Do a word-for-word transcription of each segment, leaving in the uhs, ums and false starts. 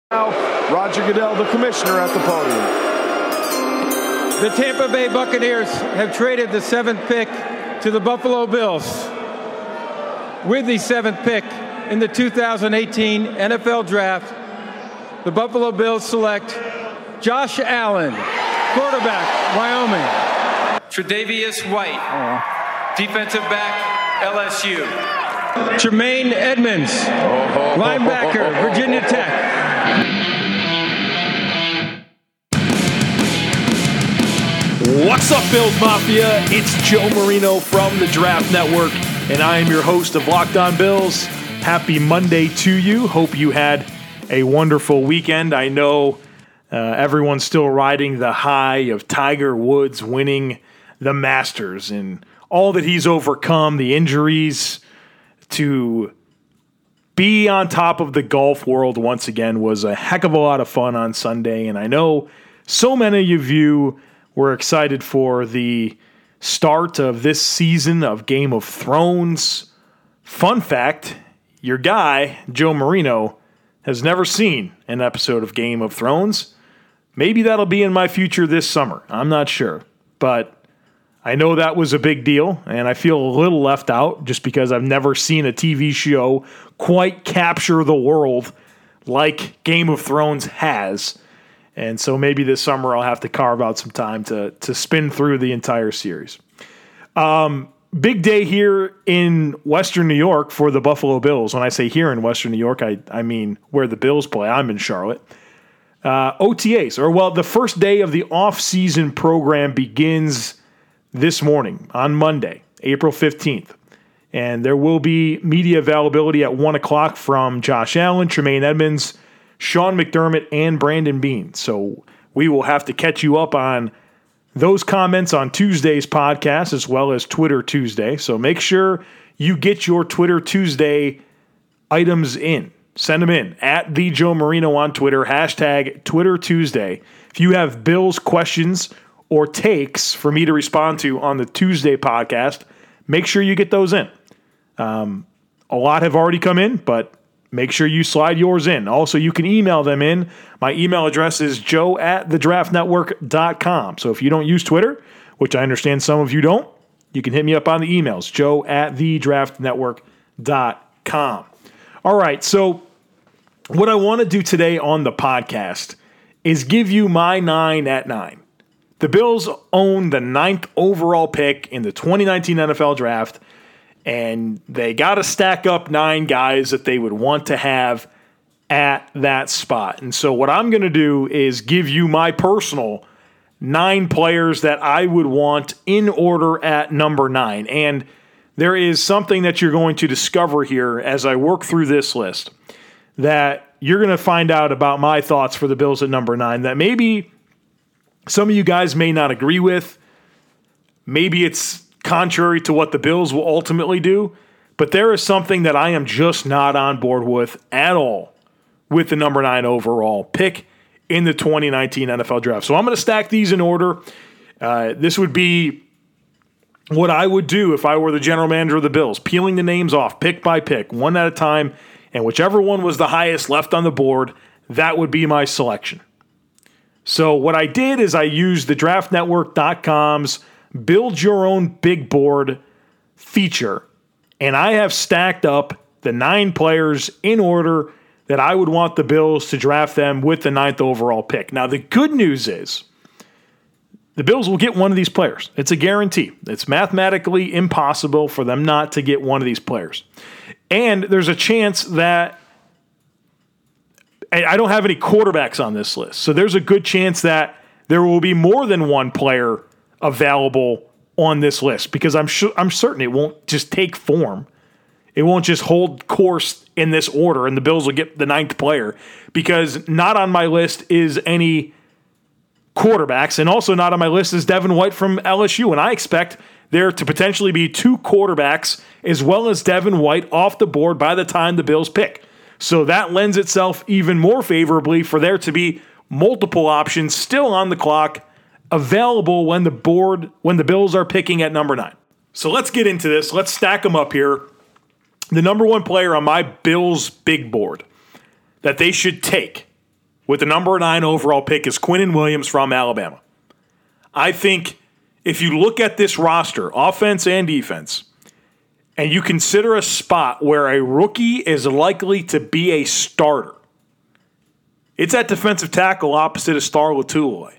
Now, Roger Goodell, the commissioner, at the podium. The Tampa Bay Buccaneers have traded the seventh pick to the Buffalo Bills. With the seventh pick in the two thousand eighteen N F L Draft, the Buffalo Bills select Josh Allen, quarterback, Wyoming. Tre'Davious White, oh. defensive back, L S U. Tremaine Edmonds, oh. linebacker, Virginia Tech. What's up, Bills Mafia? It's Joe Marino from the Draft Network, and I am your host of Locked On Bills. Happy Monday to you. Hope you had a wonderful weekend. I know uh, everyone's still riding the high of Tiger Woods winning the Masters and all that he's overcome, the injuries. To be on top of the golf world once again was a heck of a lot of fun on Sunday, and I know so many of you were excited for the start of this season of Game of Thrones. Fun fact, your guy, Joe Marino, has never seen an episode of Game of Thrones. Maybe that'll be in my future this summer. I'm not sure. But I know that was a big deal, and I feel a little left out just because I've never seen a T V show quite capture the world like Game of Thrones has. And so maybe this summer I'll have to carve out some time to to spin through the entire series. Um, big day here in Western New York for the Buffalo Bills. When I say here in Western New York, I, I mean where the Bills play. I'm in Charlotte. Uh, O T As, or well, the first day of the off-season program begins this morning on Monday, April fifteenth. And there will be media availability at one o'clock from Josh Allen, Tremaine Edmonds, Sean McDermott, and Brandon Beane. So we will have to catch you up on those comments on Tuesday's podcast as well as Twitter Tuesday. So make sure you get your Twitter Tuesday items in. Send them in at the Joe Marino on Twitter, hashtag Twitter Tuesday. If you have Bills questions or takes for me to respond to on the Tuesday podcast, make sure you get those in. Um, a lot have already come in, but make sure you slide yours in. Also, you can email them in. My email address is joe at the draft network dot com. So if you don't use Twitter, which I understand some of you don't, you can hit me up on the emails, joe at the draft network dot com. All right, so what I want to do today on the podcast is give you my nine at nine. The Bills own the ninth overall pick in the twenty nineteen N F L Draft, and they got to stack up nine guys that they would want to have at that spot. And so what I'm going to do is give you my personal nine players that I would want in order at number nine. And there is something that you're going to discover here as I work through this list that you're going to find out about my thoughts for the Bills at number nine that maybe some of you guys may not agree with. Maybe it's contrary to what the Bills will ultimately do, but there is something that I am just not on board with at all with the number nine overall pick in the twenty nineteen N F L Draft. So I'm going to stack these in order. Uh, this would be what I would do if I were the general manager of the Bills, peeling the names off pick by pick, one at a time, and whichever one was the highest left on the board, that would be my selection. So what I did is I used the draft network dot com's Build Your Own Big Board feature, and I have stacked up the nine players in order that I would want the Bills to draft them with the ninth overall pick. Now, the good news is the Bills will get one of these players. It's a guarantee. It's mathematically impossible for them not to get one of these players. And there's a chance that I don't have any quarterbacks on this list, so there's a good chance that there will be more than one player available on this list because I'm sure I'm certain it won't just take form. It won't just hold course in this order, and the Bills will get the ninth player because not on my list is any quarterbacks, and also not on my list is Devin White from L S U, and I expect there to potentially be two quarterbacks as well as Devin White off the board by the time the Bills pick. So that lends itself even more favorably for there to be multiple options still on the clock available when the board, when the Bills are picking at number nine. So let's get into this. Let's stack them up here. The number one player on my Bills big board that they should take with the number nine overall pick is Quinnen Williams from Alabama. I think if you look at this roster, offense and defense, and you consider a spot where a rookie is likely to be a starter, it's at defensive tackle opposite of Star Lotulelei.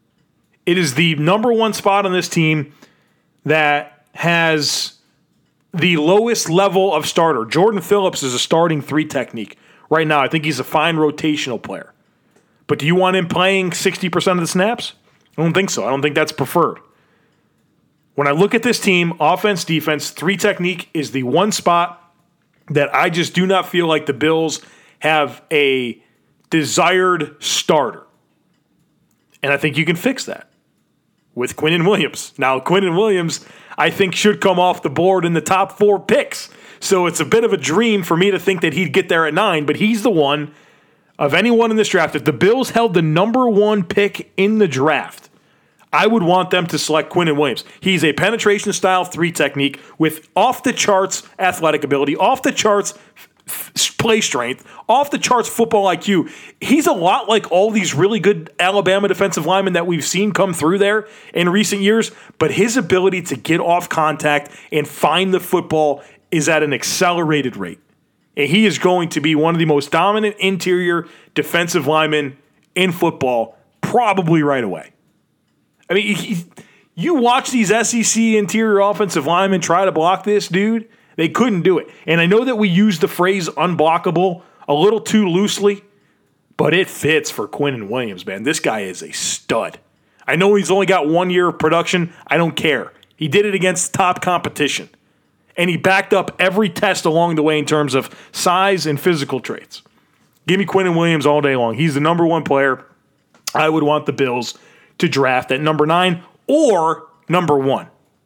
It is the number one spot on this team that has the lowest level of starter. Jordan Phillips is a starting three technique right now. I think he's a fine rotational player. But do you want him playing sixty percent of the snaps? I don't think so. I don't think that's preferred. When I look at this team, offense, defense, three technique is the one spot that I just do not feel like the Bills have a desired starter. And I think you can fix that with Quinnen Williams. Now, Quinnen Williams, I think, should come off the board in the top four picks. So it's a bit of a dream for me to think that he'd get there at nine, but he's the one of anyone in this draft. If the Bills held the number one pick in the draft, I would want them to select Quinnen Williams. He's a penetration style three technique with off-the-charts athletic ability, off-the-charts play strength, off the charts football I Q. He's a lot like all these really good Alabama defensive linemen that we've seen come through there in recent years, but his ability to get off contact and find the football is at an accelerated rate. And he is going to be one of the most dominant interior defensive linemen in football probably right away. I mean, he, you watch these S E C interior offensive linemen try to block this dude, they couldn't do it. And I know that we use the phrase unblockable a little too loosely, but it fits for Quinnen Williams, man. This guy is a stud. I know he's only got one year of production. I don't care. He did it against top competition. And he backed up every test along the way in terms of size and physical traits. Give me Quinnen Williams all day long. He's the number one player I would want the Bills to draft at number nine or number one.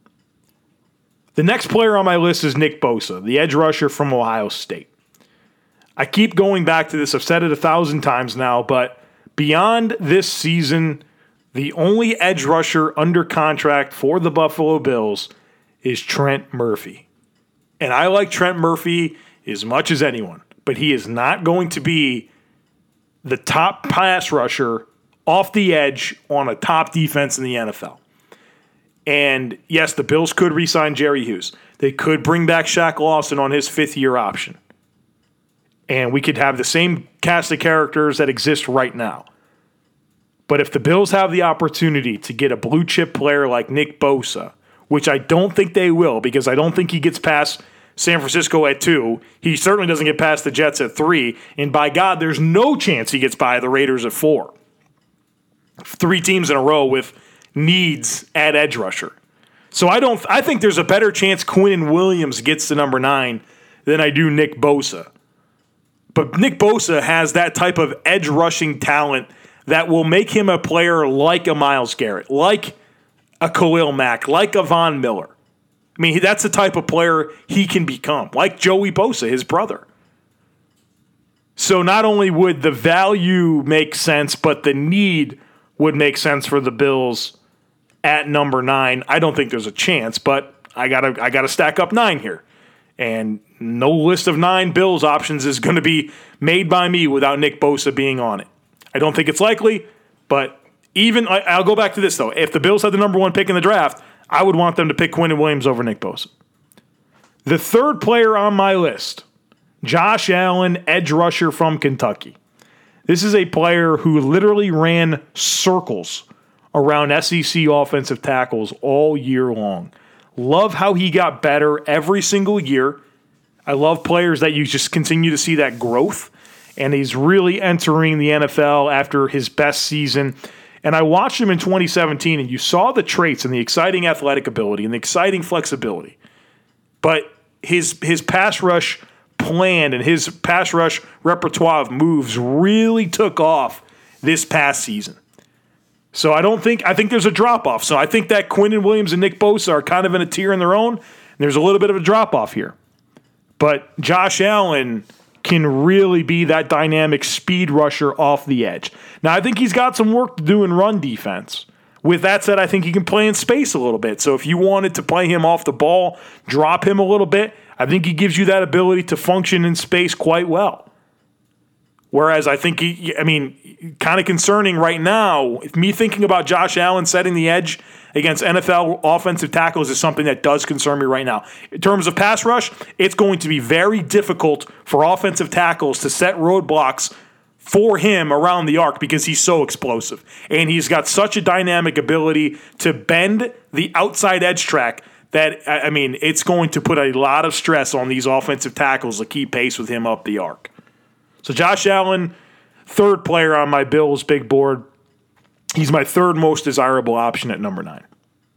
The next player on my list is Nick Bosa, the edge rusher from Ohio State. I keep going back to this. I've said it a thousand times now, but beyond this season, the only edge rusher under contract for the Buffalo Bills is Trent Murphy. And I like Trent Murphy as much as anyone, but he is not going to be the top pass rusher off the edge on a top defense in the N F L. And yes, the Bills could re-sign Jerry Hughes. They could bring back Shaq Lawson on his fifth-year option. And we could have the same cast of characters that exist right now. But if the Bills have the opportunity to get a blue-chip player like Nick Bosa, which I don't think they will because I don't think he gets past San Francisco at two. He certainly doesn't get past the Jets at three. And by God, there's no chance he gets by the Raiders at four. Three teams in a row with needs at edge rusher. So I don't. I think there's a better chance Quinnen Williams gets to number nine than I do Nick Bosa. But Nick Bosa has that type of edge rushing talent that will make him a player like a Myles Garrett, like a Khalil Mack, like a Von Miller. I mean, that's the type of player he can become, like Joey Bosa, his brother. So not only would the value make sense, but the need would make sense for the Bills at number nine. I don't think there's a chance, but I gotta I gotta stack up nine here. And no list of nine Bills options is going to be made by me without Nick Bosa being on it. I don't think it's likely, but even I, I'll go back to this, though. If the Bills had the number one pick in the draft, I would want them to pick Quinnen Williams over Nick Bosa. The third player on my list, Josh Allen, edge rusher from Kentucky. This is a player who literally ran circles around S E C offensive tackles all year long. Love how he got better every single year. I love players that you just continue to see that growth, and he's really entering the N F L after his best season. And I watched him in twenty seventeen, and you saw the traits and the exciting athletic ability and the exciting flexibility. But his his pass rush plan and his pass rush repertoire of moves really took off this past season. So I don't think I think there's a drop-off. So I think that Quinnen Williams and Nick Bosa are kind of in a tier in their own. And there's a little bit of a drop-off here. But Josh Allen can really be that dynamic speed rusher off the edge. Now, I think he's got some work to do in run defense. With that said, I think he can play in space a little bit. So if you wanted to play him off the ball, drop him a little bit, I think he gives you that ability to function in space quite well. Whereas I think he, I mean, kind of concerning right now. Me thinking about Josh Allen setting the edge against N F L offensive tackles is something that does concern me right now. In terms of pass rush, it's going to be very difficult for offensive tackles to set roadblocks for him around the arc because he's so explosive. And he's got such a dynamic ability to bend the outside edge track that, I mean, it's going to put a lot of stress on these offensive tackles to keep pace with him up the arc. So Josh Allen, third player on my Bills big board. He's my third most desirable option at number nine.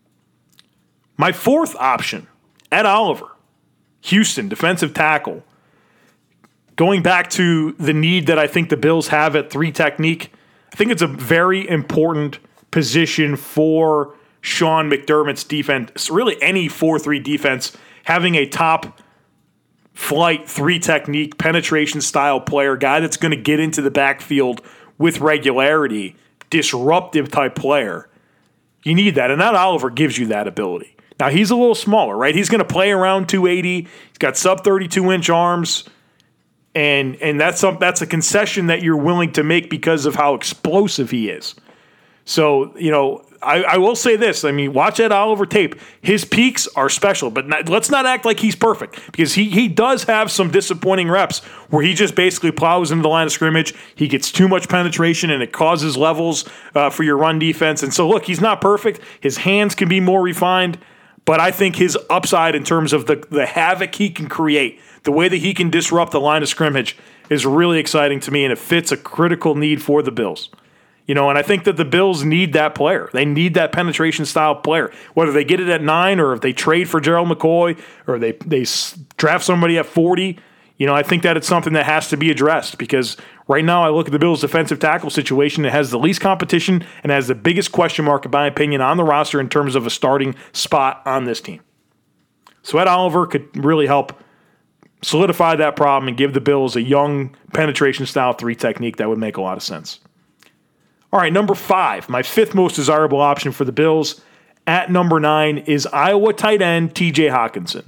My fourth option, Ed Oliver, Houston, defensive tackle. Going back to the need that I think the Bills have at three technique, I think it's a very important position for Sean McDermott's defense. Really any four three defense, having a top flight three technique, penetration style player, guy that's going to get into the backfield with regularity, disruptive type player. You need that, and that Oliver gives you that ability. Now, he's a little smaller, right? He's going to play around two eighty. He's got sub thirty-two inch arms, and and that's some, that's a concession that you're willing to make because of how explosive he is. So, you know, I, I will say this. I mean, watch Ed Oliver tape. His peaks are special, but not, let's not act like he's perfect because he he does have some disappointing reps where he just basically plows into the line of scrimmage. He gets too much penetration, and it causes levels uh, for your run defense. And so, look, he's not perfect. His hands can be more refined, but I think his upside in terms of the, the havoc he can create, the way that he can disrupt the line of scrimmage is really exciting to me, and it fits a critical need for the Bills. You know, and I think that the Bills need that player. They need that penetration style player. Whether they get it at nine or if they trade for Gerald McCoy or they they draft somebody at forty, you know, I think that it's something that has to be addressed because right now I look at the Bills' defensive tackle situation. It has the least competition and has the biggest question mark, in my opinion, on the roster in terms of a starting spot on this team. So Ed Oliver could really help solidify that problem and give the Bills a young penetration style three technique that would make a lot of sense. All right, number five, my fifth most desirable option for the Bills at number nine is Iowa tight end T J Hockenson.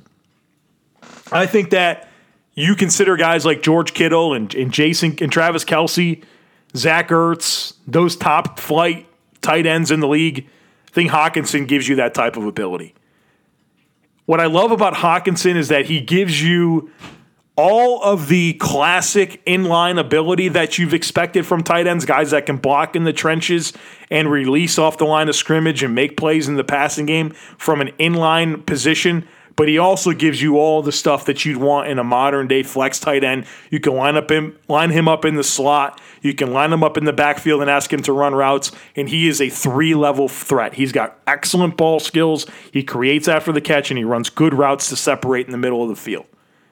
I think that you consider guys like George Kittle and, and Jason and Travis Kelce, Zach Ertz, those top flight tight ends in the league. I think Hockenson gives you that type of ability. What I love about Hockenson is that he gives you all of the classic inline ability that you've expected from tight ends, guys that can block in the trenches and release off the line of scrimmage and make plays in the passing game from an inline position. But he also gives you all the stuff that you'd want in a modern-day flex tight end. You can line up him, line him up in the slot. You can line him up in the backfield and ask him to run routes. And he is a three-level threat. He's got excellent ball skills. He creates after the catch, and he runs good routes to separate in the middle of the field.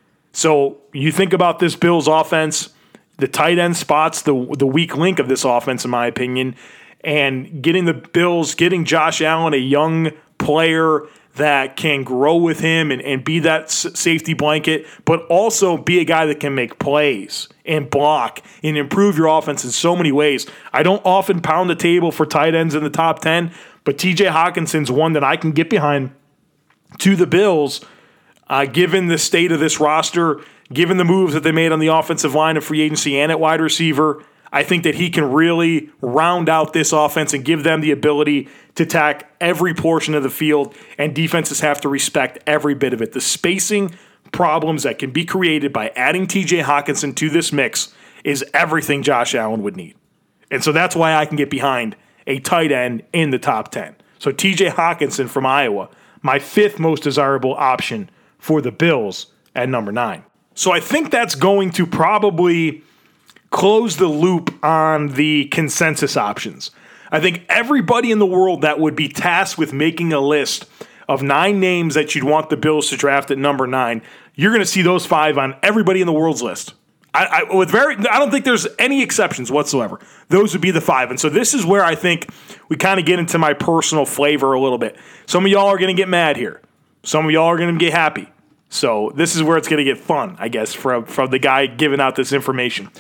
So you think about this Bills offense, the tight end spots, the the weak link of this offense, in my opinion, and getting the Bills, getting Josh Allen, a young player that can grow with him and, and be that safety blanket, but also be a guy that can make plays and block and improve your offense in so many ways. I don't often pound the table for tight ends in the top ten, but T J Hockenson's one that I can get behind to the Bills. Uh, given the state of this roster, given the moves that they made on the offensive line of free agency and at wide receiver, I think that he can really round out this offense and give them the ability to attack every portion of the field, and defenses have to respect every bit of it. The spacing problems that can be created by adding T J Hockenson to this mix is everything Josh Allen would need. And so that's why I can get behind a tight end in the top ten. So T J Hockenson from Iowa, my fifth most desirable option for the Bills at number nine. So I think that's going to probably close the loop on the consensus options. I think everybody in the world that would be tasked with making a list of nine names that you'd want the Bills to draft at number nine, you're going to see those five on everybody in the world's list. I, I, with very, I don't think there's any exceptions whatsoever. Those would be the five. And so this is where I think we kind of get into my personal flavor a little bit. Some of y'all are going to get mad here. Some of y'all are going to get happy. So this is where it's going to get fun, I guess, from, from the guy giving out this information.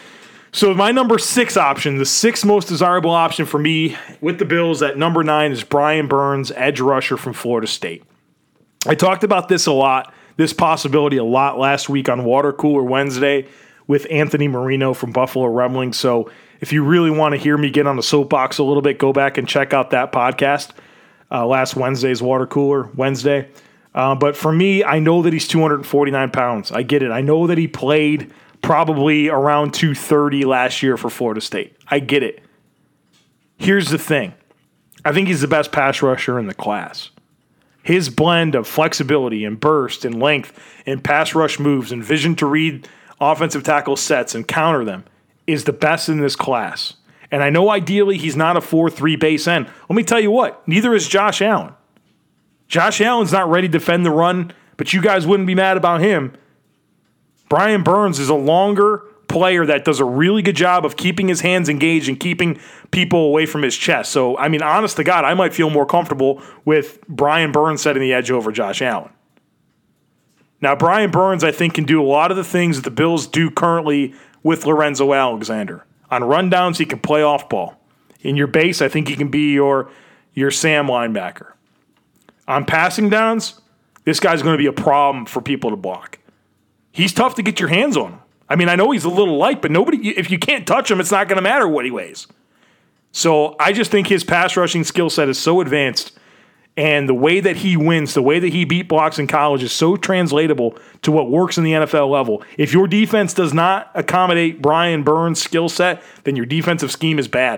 So my number six option, the sixth most desirable option for me with the Bills at number nine is Brian Burns, edge rusher from Florida State. I talked about this a lot, this possibility a lot last week on Water Cooler Wednesday with Anthony Marino from Buffalo Rumblings. So If you really want to hear me get on the soapbox a little bit, go back and check out that podcast, uh, last Wednesday's Water Cooler Wednesday. Uh, but for me, I know that he's two hundred forty-nine pounds. I get it. I know that he played probably around two thirty last year for Florida State. I get it. Here's the thing. I think he's the best pass rusher in the class. His blend of flexibility and burst and length and pass rush moves and vision to read offensive tackle sets and counter them is the best in this class. And I know ideally he's not a four three base end. Let me tell you what, neither is Josh Allen. Josh Allen's not ready to defend the run, but you guys wouldn't be mad about him. Brian Burns is a longer player that does a really good job of keeping his hands engaged and keeping people away from his chest. So, I mean, honest to God, I might feel more comfortable with Brian Burns setting the edge over Josh Allen. Now, Brian Burns, I think, can do a lot of the things that the Bills do currently with Lorenzo Alexander. On rundowns, he can play off ball. In your base, I think he can be your, your Sam linebacker. On passing downs, this guy's going to be a problem for people to block. He's tough to get your hands on him. I mean, I know he's a little light, but nobody, if you can't touch him, it's not going to matter what he weighs. So I just think his pass rushing skill set is so advanced, and the way that he wins, the way that he beat blocks in college is so translatable to what works in the N F L level. If your defense does not accommodate Brian Burns' skill set, then your defensive scheme is bad.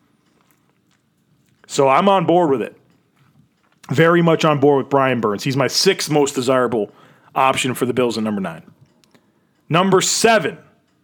So I'm on board with it. Very much on board with Brian Burns. He's my sixth most desirable option for the Bills at number nine. Number seven,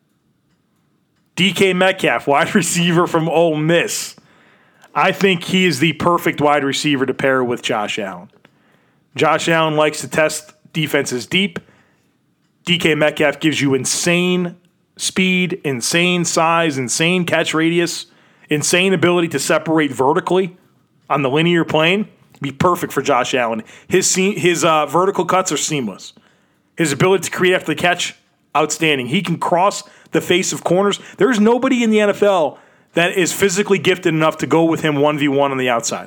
D K Metcalf, wide receiver from Ole Miss. I think he is the perfect wide receiver to pair with Josh Allen. Josh Allen likes to test defenses deep. D K Metcalf gives you insane speed, insane size, insane catch radius, insane ability to separate vertically on the linear plane. Be perfect for Josh Allen. His his uh, vertical cuts are seamless. His ability to create after the catch, outstanding. He can cross the face of corners. There's nobody in the N F L that is physically gifted enough to go with him one v one on the outside.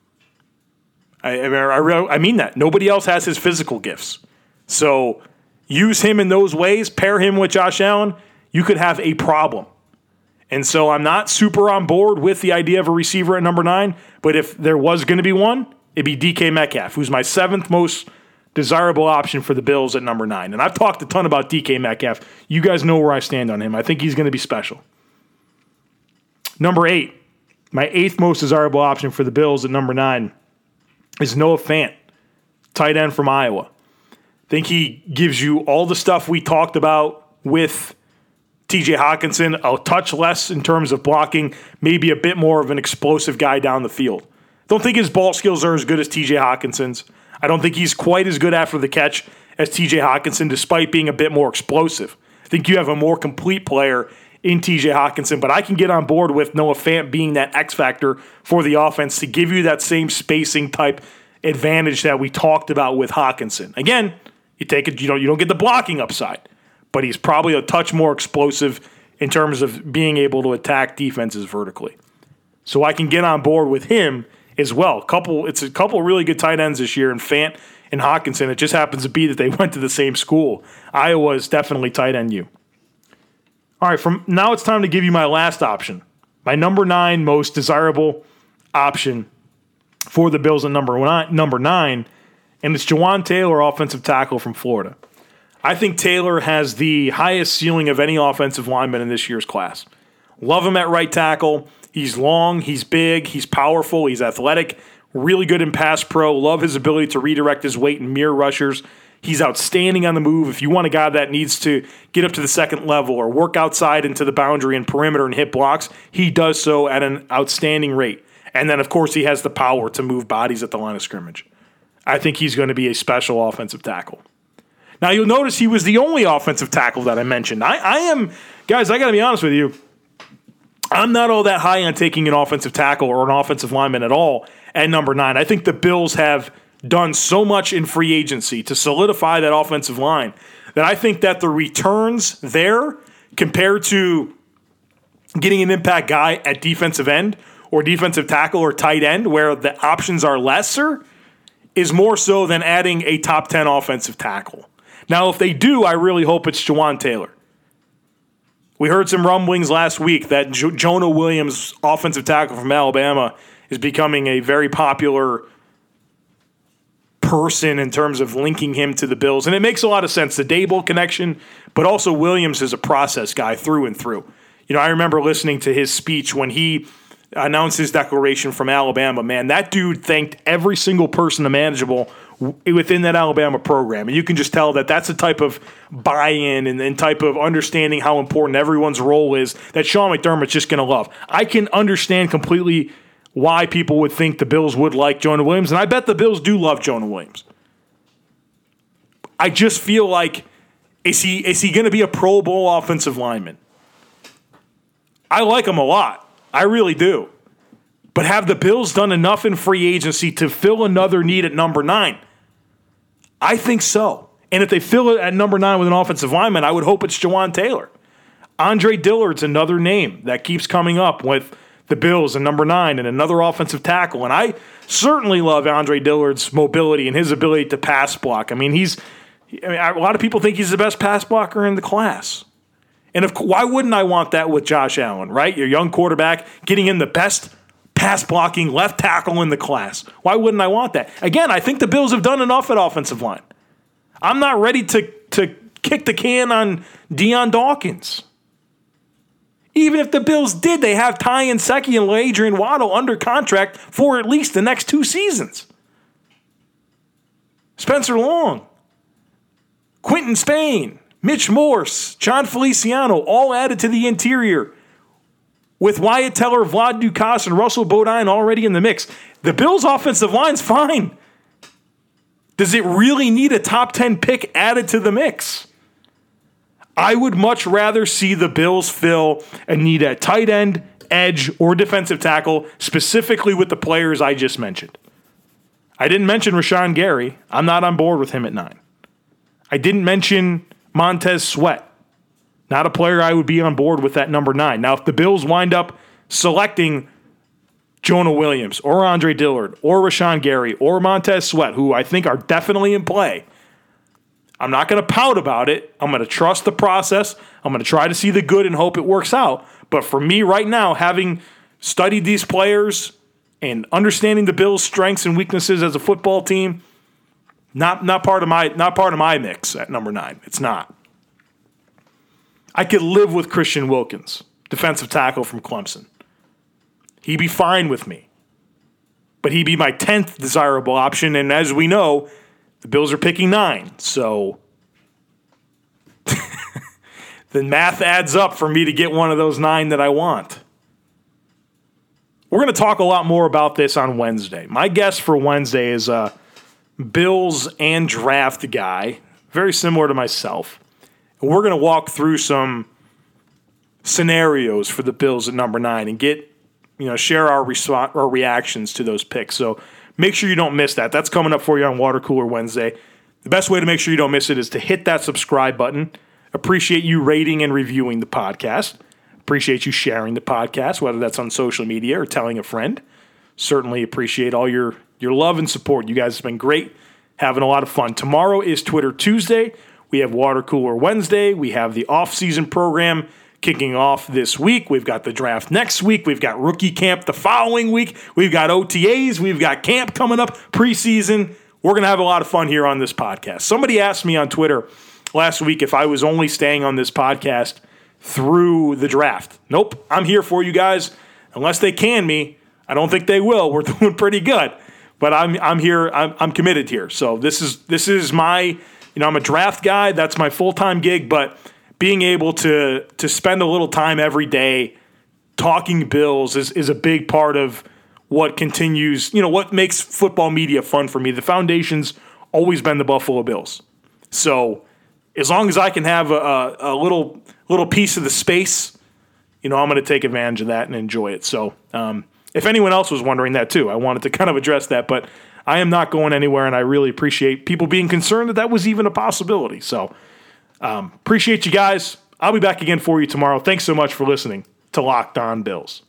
I, I, I, I mean that. Nobody else has his physical gifts. So use him in those ways. Pair him with Josh Allen. You could have a problem. And so I'm not super on board with the idea of a receiver at number nine, but if there was going to be one, it'd be D K Metcalf, who's my seventh most desirable option for the Bills at number nine. And I've talked a ton about D K Metcalf. You guys know where I stand on him. I think he's going to be special. Number eight, my eighth most desirable option for the Bills at number nine is Noah Fant, tight end from Iowa. I think he gives you all the stuff we talked about with T J Hawkinson, a touch less in terms of blocking, maybe a bit more of an explosive guy down the field. Don't think his ball skills are as good as T J Hawkinson's. I don't think he's quite as good after the catch as T J Hawkinson, despite being a bit more explosive. I think you have a more complete player in T J Hawkinson, but I can get on board with Noah Fant being that X factor for the offense to give you that same spacing type advantage that we talked about with Hawkinson. Again, you take it, you don't, you don't get the blocking upside, but he's probably a touch more explosive in terms of being able to attack defenses vertically. So I can get on board with him as well. Couple, it's a couple really good tight ends this year in Fant and Hawkinson. It just happens to be that they went to the same school. Iowa is definitely tight end U. All right, from now it's time to give you my last option. My number nine most desirable option for the Bills at number nine, number nine, and it's Jawaan Taylor, offensive tackle from Florida. I think Taylor has the highest ceiling of any offensive lineman in this year's class. Love him at right tackle. He's long, he's big, he's powerful, he's athletic, really good in pass pro. Love his ability to redirect his weight and mirror rushers. He's outstanding on the move. If you want a guy that needs to get up to the second level or work outside into the boundary and perimeter and hit blocks, he does so at an outstanding rate. And then, of course, he has the power to move bodies at the line of scrimmage. I think he's going to be a special offensive tackle. Now, you'll notice he was the only offensive tackle that I mentioned. I, I am, guys, I got to be honest with you. I'm not all that high on taking an offensive tackle or an offensive lineman at all at number nine. I think the Bills have done so much in free agency to solidify that offensive line that I think that the returns there compared to getting an impact guy at defensive end or defensive tackle or tight end where the options are lesser is more so than adding a top ten offensive tackle. Now, if they do, I really hope it's Jawaan Taylor. We heard some rumblings last week that jo- Jonah Williams, offensive tackle from Alabama, is becoming a very popular person in terms of linking him to the Bills. And it makes a lot of sense, the Dable connection, but also Williams is a process guy through and through. You know, I remember listening to his speech when he announced his declaration from Alabama. Man, that dude thanked every single person imaginable within that Alabama program. And you can just tell that that's the type of buy-in and, and type of understanding how important everyone's role is that Sean McDermott's just going to love. I can understand completely why people would think the Bills would like Jonah Williams, and I bet the Bills do love Jonah Williams. I just feel like, is he is he going to be a Pro Bowl offensive lineman? I like him a lot. I really do. But have the Bills done enough in free agency to fill another need at number nine? I think so. And if they fill it at number nine with an offensive lineman, I would hope it's Jawan Taylor. Andre Dillard's another name that keeps coming up with the Bills and number nine and another offensive tackle. And I certainly love Andre Dillard's mobility and his ability to pass block. I mean, he's I mean, a lot of people think he's the best pass blocker in the class. And if, why wouldn't I want that with Josh Allen, right? Your young quarterback getting in the best pass blocking left tackle in the class. Why wouldn't I want that? Again, I think the Bills have done enough at offensive line. I'm not ready to, to kick the can on Deion Dawkins. Even if the Bills did, they have Ty Nsekhe and Adrian Waddle under contract for at least the next two seasons. Spencer Long, Quentin Spain, Mitch Morse, John Feliciano, all added to the interior with Wyatt Teller, Vlad Dukas, and Russell Bodine already in the mix. The Bills' offensive line's fine. Does it really need a top ten pick added to the mix? I would much rather see the Bills fill a need at tight end, edge, or defensive tackle, specifically with the players I just mentioned. I didn't mention Rashawn Gary. I'm not on board with him at nine. I didn't mention Montez Sweat. Not a player I would be on board with at number nine. Now, if the Bills wind up selecting Jonah Williams or Andre Dillard or Rashawn Gary or Montez Sweat, who I think are definitely in play, I'm not going to pout about it. I'm going to trust the process. I'm going to try to see the good and hope it works out. But for me right now, having studied these players and understanding the Bills' strengths and weaknesses as a football team, not not part of my not part of my mix at number nine. It's not. I could live with Christian Wilkins, defensive tackle from Clemson. He'd be fine with me. But he'd be my tenth desirable option, and as we know, the Bills are picking nine, so the math adds up for me to get one of those nine that I want. We're going to talk a lot more about this on Wednesday. My guess for Wednesday is a Bills and draft guy, very similar to myself. And we're going to walk through some scenarios for the Bills at number nine and get, you know, share our, resp- our reactions to those picks. So make sure you don't miss that. That's coming up for you on Water Cooler Wednesday. The best way to make sure you don't miss it is to hit that subscribe button. Appreciate you rating and reviewing the podcast. Appreciate you sharing the podcast, whether that's on social media or telling a friend. Certainly appreciate all your, your love and support. You guys have been great, having a lot of fun. Tomorrow is Twitter Tuesday. We have Water Cooler Wednesday. We have the off-season program kicking off this week. We've got the draft next week. We've got rookie camp the following week. We've got O T As. We've got camp coming up, preseason. We're going to have a lot of fun here on this podcast. Somebody asked me on Twitter last week if I was only staying on this podcast through the draft. Nope. I'm here for you guys. Unless they can me, I don't think they will. We're doing pretty good. But I'm I'm here. I'm, I'm committed here. So this is this is my, you know, I'm a draft guy. That's my full-time gig, but being able to to spend a little time every day talking Bills is, is a big part of what continues, you know, what makes football media fun for me. The foundation's always been the Buffalo Bills. So as long as I can have a, a, a little little piece of the space, you know, I'm going to take advantage of that and enjoy it. So um, if anyone else was wondering that too, I wanted to kind of address that. But I am not going anywhere, and I really appreciate people being concerned that that was even a possibility. So Um, appreciate you guys. I'll be back again for you tomorrow. Thanks so much for listening to Locked On Bills.